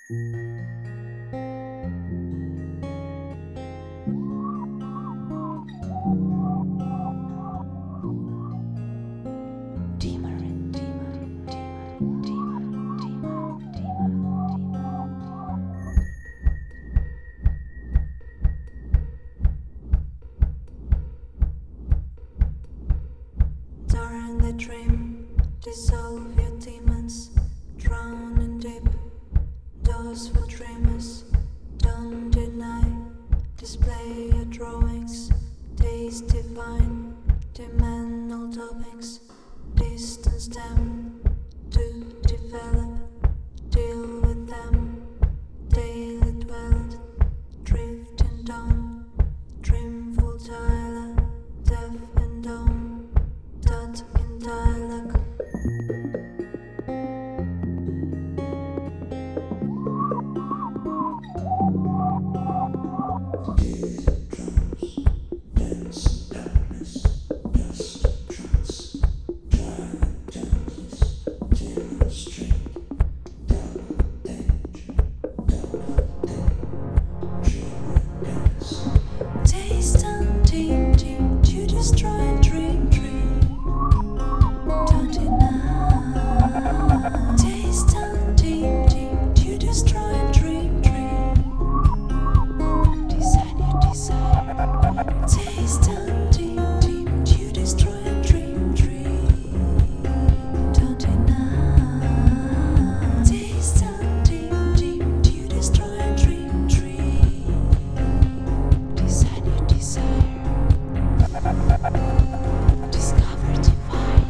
During the dream, dissolve your demons, drown in deep. Doors for dreamers, don't deny. Display your drawings, taste divine. Demand all topics, distance them to develop. Deal with them, daily dwelled, drifting down. Dreamful Tyler, deaf and dumb. Dot in dialogue. Taste and deep, deep to destroy dream. Don't deny. Taste and deep, deep to destroy dream. Design your desire. Taste and deep, deep to destroy dream. Don't deny. Taste and deep, deep to destroy dream. Design your desire. Discover divine.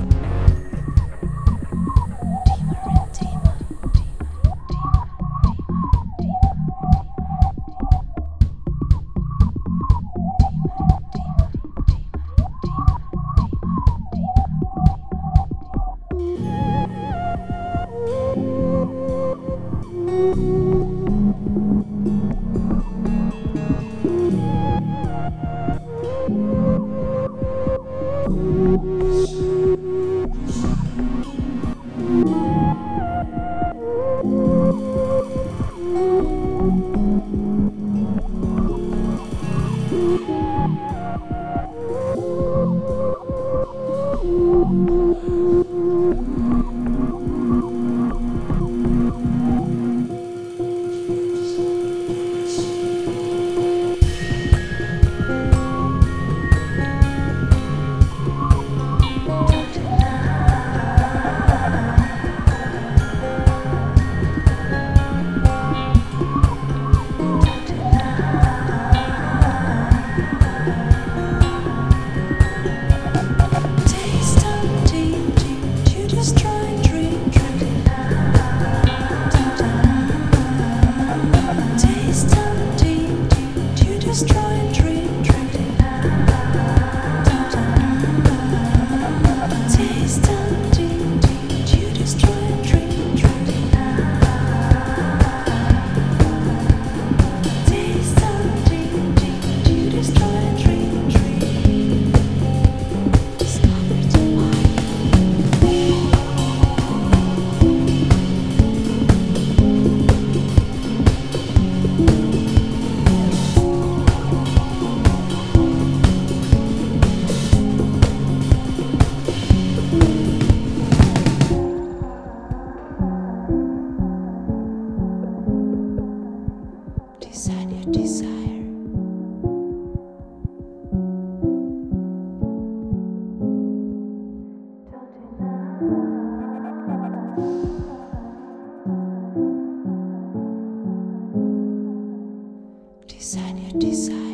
Taste and deep, deep to destroy dream. Taste and deep, deep to destroy dream. Taste and deep, deep to destroy dream. Taste and deep, deep to destroy dream. Discover divine. Design your desire. Design your desire.